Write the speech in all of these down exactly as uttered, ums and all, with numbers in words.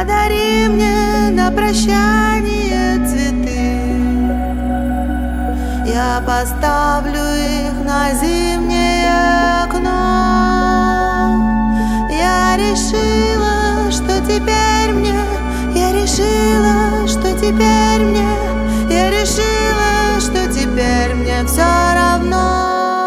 Подари мне на прощание цветы, я поставлю их на зимнее окно. Я решила, что теперь мне, я решила, что теперь мне, я решила, что теперь мне все равно.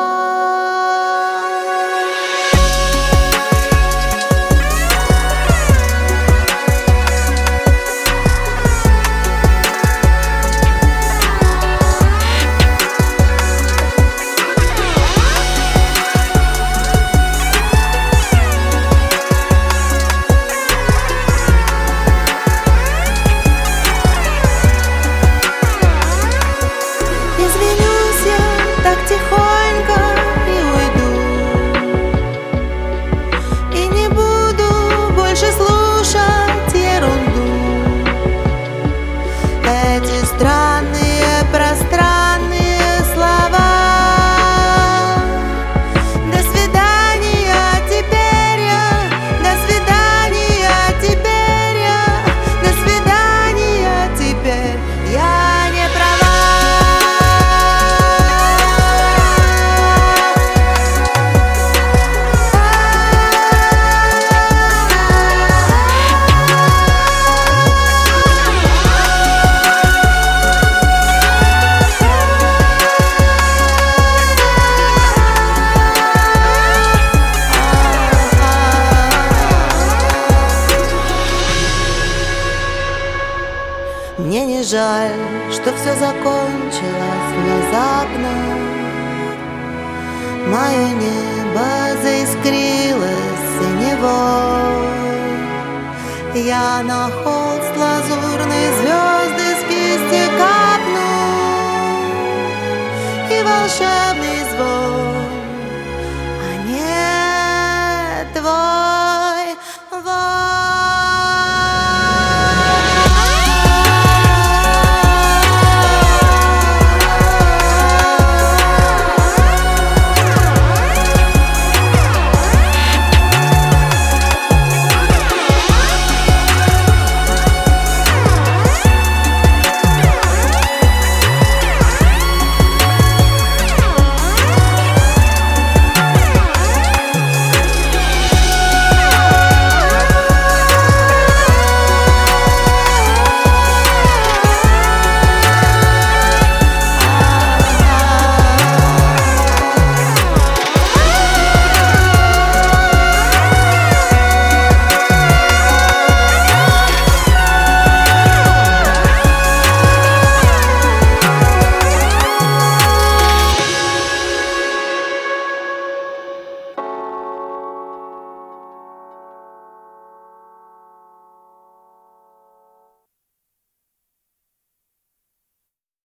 Извинюсь я так тихонько и уйду, и не буду больше слушать ерунду. Эти странные, пространные слова. До свидания теперь я, до свидания теперь я, до свидания теперь я не права. Мне не жаль, что все закончилось внезапно. Мое небо заискрилось синевой. Я нахожусь